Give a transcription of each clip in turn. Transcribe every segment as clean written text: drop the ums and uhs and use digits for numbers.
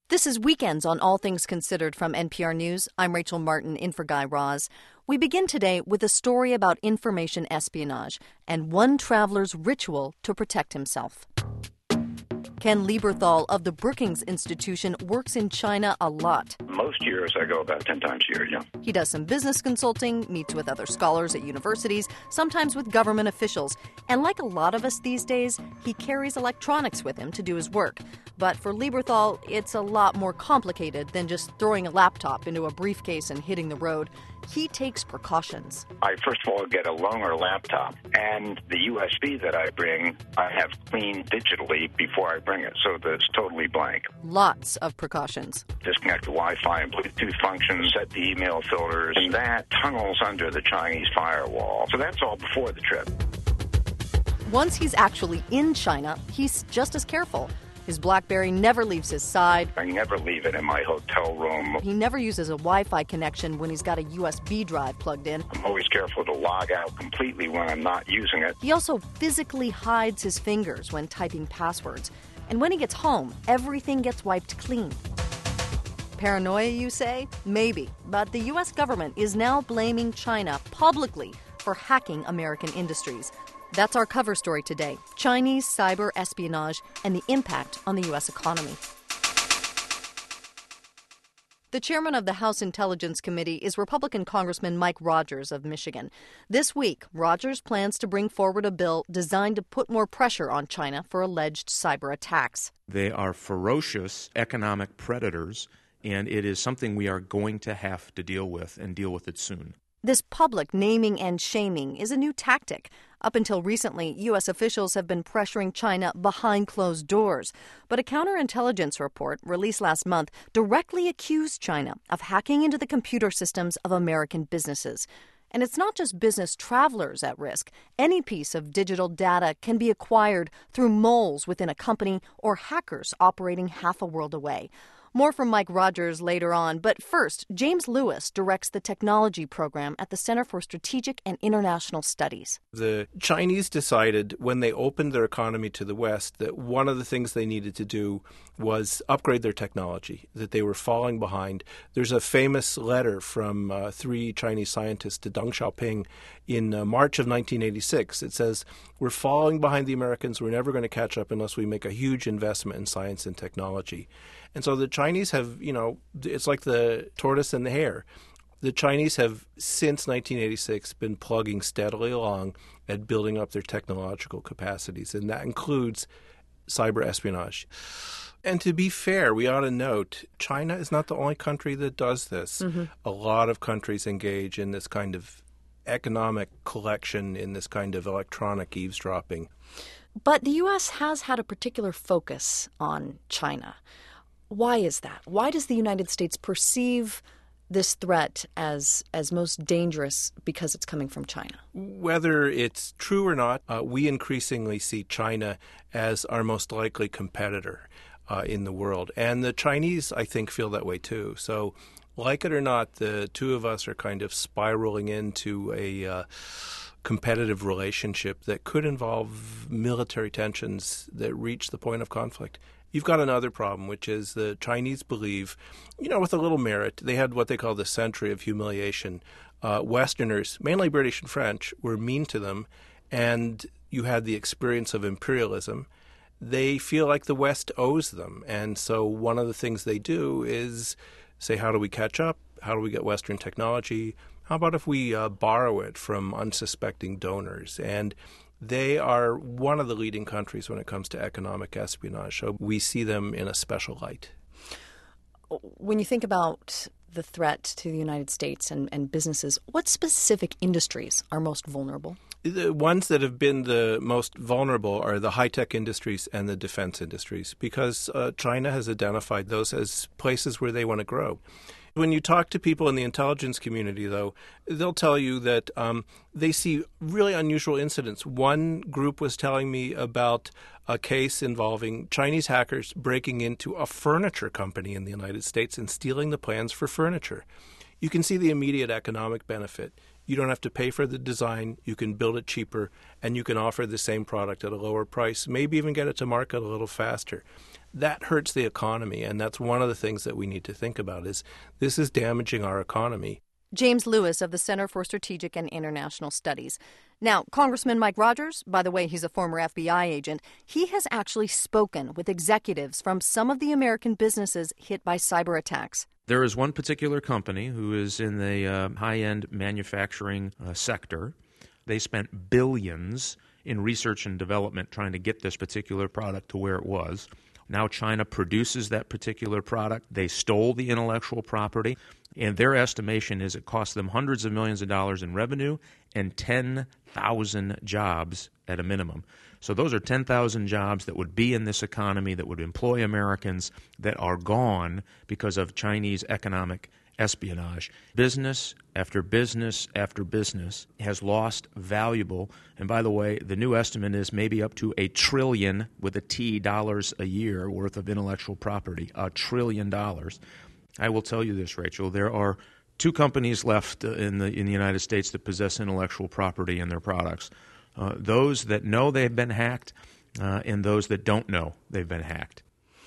This is Weekends on All Things Considered from NPR News. I'm Rachel Martin, in for Guy Raz. We begin today with a story about information espionage and one traveler's ritual to protect himself. Ken Lieberthal of the Brookings Institution works in China a lot. Most years I go about 10 times a year, yeah. He does some business consulting, meets with other scholars at universities, sometimes with government officials. And like a lot of us these days, he carries electronics with him to do his work. But for Lieberthal, it's a lot more complicated than just throwing a laptop into a briefcase and hitting the road. He takes precautions. I first of all get a loaner laptop, and the USB that I bring, I have cleaned digitally before I bring it, so that it's totally blank. Lots of precautions. Disconnect the Wi-Fi and Bluetooth functions, set the email filters, and that tunnels under the Chinese firewall. So that's all before the trip. Once he's actually in China, he's just as careful. His BlackBerry never leaves his side. I never leave it in my hotel room. He never uses a Wi-Fi connection when he's got a USB drive plugged in. I'm always careful to log out completely when I'm not using it. He also physically hides his fingers when typing passwords. And when he gets home, everything gets wiped clean. Paranoia, you say? Maybe. But the U.S. government is now blaming China publicly for hacking American industries. That's our cover story today: Chinese cyber espionage and the impact on the U.S. economy. The chairman of the House Intelligence Committee is Republican Congressman Mike Rogers of Michigan. This week, Rogers plans to bring forward a bill designed to put more pressure on China for alleged cyber attacks. They are ferocious economic predators, and it is something we are going to have to deal with, and deal with it soon. This public naming and shaming is a new tactic. Up until recently, U.S. officials have been pressuring China behind closed doors. But a counterintelligence report released last month directly accused China of hacking into the computer systems of American businesses. And it's not just business travelers at risk. Any piece of digital data can be acquired through moles within a company or hackers operating half a world away. More from Mike Rogers later on, but first, James Lewis directs the technology program at the Center for Strategic and International Studies. The Chinese decided when they opened their economy to the West that one of the things they needed to do was upgrade their technology, that they were falling behind. There's a famous letter from three Chinese scientists to Deng Xiaoping in March of 1986. It says, "We're falling behind the Americans. We're never going to catch up unless we make a huge investment in science and technology." And so the Chinese have, it's like the tortoise and the hare. The Chinese have, since 1986, been plugging steadily along at building up their technological capacities, and that includes cyber espionage. And to be fair, we ought to note, China is not the only country that does this. Mm-hmm. A lot of countries engage in this kind of economic collection, in this kind of electronic eavesdropping. But the U.S. has had a particular focus on China. Why is that? Why does the United States perceive this threat as most dangerous because it's coming from China? Whether it's true or not, we increasingly see China as our most likely competitor in the world. And the Chinese, I think, feel that way too. So like it or not, the two of us are kind of spiraling into a competitive relationship that could involve military tensions that reach the point of conflict. You've got another problem, which is the Chinese believe, with a little merit, they had what they call the century of humiliation. Westerners, mainly British and French, were mean to them, and you had the experience of imperialism. They feel like the West owes them, and so one of the things they do is say, how do we catch up? How do we get Western technology? How about if we borrow it from unsuspecting donors? And they are one of the leading countries when it comes to economic espionage, so we see them in a special light. When you think about the threat to the United States and businesses, what specific industries are most vulnerable? The ones that have been the most vulnerable are the high-tech industries and the defense industries, because China has identified those as places where they want to grow. When you talk to people in the intelligence community, though, they'll tell you that they see really unusual incidents. One group was telling me about a case involving Chinese hackers breaking into a furniture company in the United States and stealing the plans for furniture. You can see the immediate economic benefit. You don't have to pay for the design. You can build it cheaper, and you can offer the same product at a lower price, maybe even get it to market a little faster. that hurts the economy. And that's one of the things that we need to think about is this is damaging our economy. James Lewis of the Center for Strategic and International Studies. Now, Congressman Mike Rogers, by the way, he's a former FBI agent, he has actually spoken with executives from some of the American businesses hit by cyber attacks. There is one particular company who is in the high-end manufacturing sector. They spent billions in research and development trying to get this particular product to where it was. Now China produces that particular product. They stole the intellectual property, and their estimation is it cost them hundreds of millions of dollars in revenue and 10,000 jobs at a minimum. So those are 10,000 jobs that would be in this economy, that would employ Americans, that are gone because of Chinese economic espionage. Business after business after business has lost valuable, and by the way, the new estimate is maybe up to $1 trillion with a T dollars a year worth of intellectual property, $1 trillion. I will tell you this, Rachel, there are 2 companies left in the United States that possess intellectual property in their products. Those that know they've been hacked and those that don't know they've been hacked.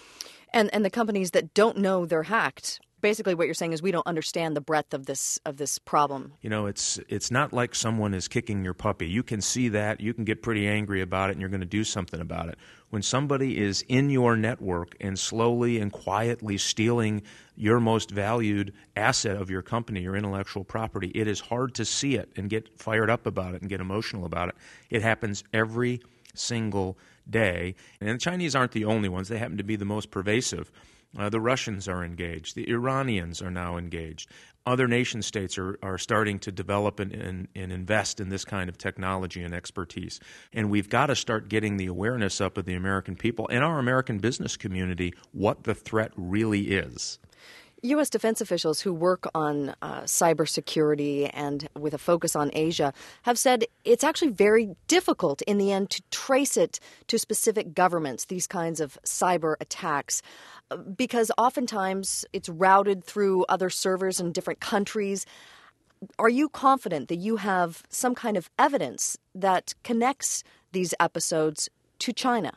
And the companies that don't know they're hacked, basically what you're saying is we don't understand the breadth of this problem. You know, it's not like someone is kicking your puppy. You can see that. You can get pretty angry about it, and you're going to do something about it. When somebody is in your network and slowly and quietly stealing your most valued asset of your company, your intellectual property, it is hard to see it and get fired up about it and get emotional about it. It happens every single day. And the Chinese aren't the only ones. They happen to be the most pervasive. The Russians are engaged. The Iranians are now engaged. Other nation states are starting to develop and invest in this kind of technology and expertise. And we've got to start getting the awareness up of the American people and our American business community what the threat really is. U.S. defense officials who work on cybersecurity and with a focus on Asia have said it's actually very difficult in the end to trace it to specific governments, these kinds of cyber attacks, because oftentimes it's routed through other servers in different countries. Are you confident that you have some kind of evidence that connects these episodes to China?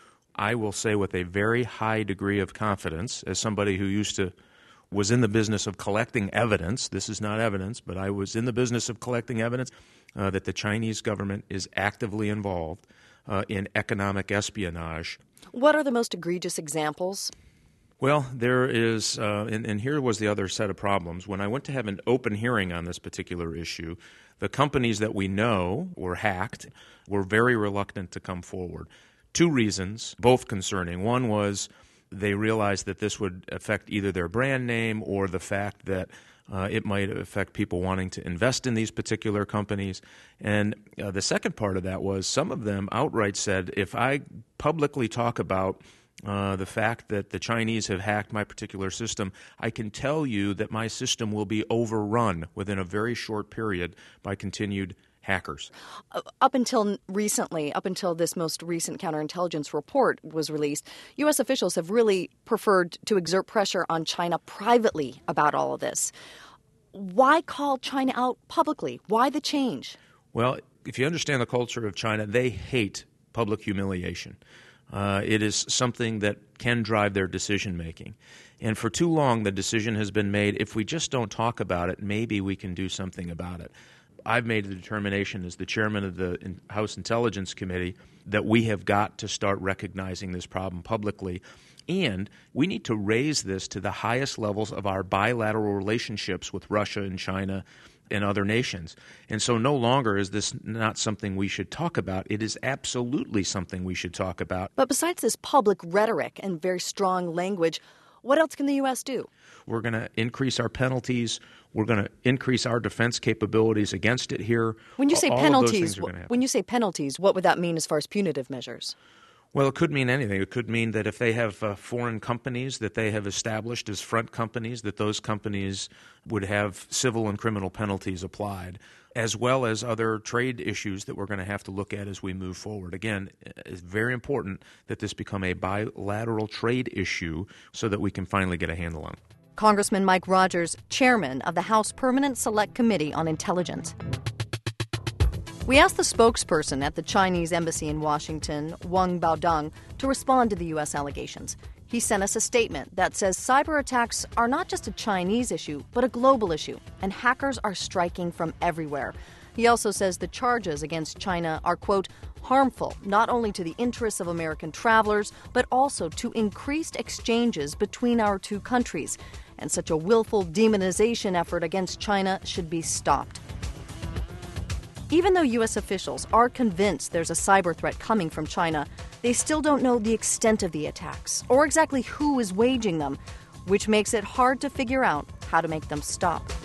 I will say with a very high degree of confidence, as somebody who was in the business of collecting evidence. This is not evidence, but I was in the business of collecting evidence that the Chinese government is actively involved in economic espionage. What are the most egregious examples? Well, there is, and here was the other set of problems. When I went to have an open hearing on this particular issue, the companies that we know were hacked were very reluctant to come forward. 2 reasons, both concerning. One was they realized that this would affect either their brand name or the fact that it might affect people wanting to invest in these particular companies. And the second part of that was some of them outright said, if I publicly talk about the fact that the Chinese have hacked my particular system, I can tell you that my system will be overrun within a very short period by continued hackers. Up until recently, up until this most recent counterintelligence report was released, U.S. officials have really preferred to exert pressure on China privately about all of this. Why call China out publicly? Why the change? Well, if you understand the culture of China, they hate public humiliation. It is something that can drive their decision-making. And for too long, the decision has been made, if we just don't talk about it, maybe we can do something about it. I've made the determination as the chairman of the House Intelligence Committee that we have got to start recognizing this problem publicly. And we need to raise this to the highest levels of our bilateral relationships with Russia and China and other nations. And so no longer is this not something we should talk about. It is absolutely something we should talk about. But besides this public rhetoric and very strong language, what else can the U.S. do? We're going to increase our penalties. We're going to increase our defense capabilities against it here. When you say penalties, what would that mean as far as punitive measures? Well, it could mean anything. It could mean that if they have foreign companies that they have established as front companies, that those companies would have civil and criminal penalties applied, as well as other trade issues that we're going to have to look at as we move forward. Again, it's very important that this become a bilateral trade issue so that we can finally get a handle on it. Congressman Mike Rogers, chairman of the House Permanent Select Committee on Intelligence. We asked the spokesperson at the Chinese embassy in Washington, Wang Baodong, to respond to the U.S. allegations. He sent us a statement that says cyber attacks are not just a Chinese issue, but a global issue, and hackers are striking from everywhere. He also says the charges against China are, quote, harmful not only to the interests of American travelers, but also to increased exchanges between our two countries. And such a willful demonization effort against China should be stopped. Even though U.S. officials are convinced there's a cyber threat coming from China, they still don't know the extent of the attacks or exactly who is waging them, which makes it hard to figure out how to make them stop.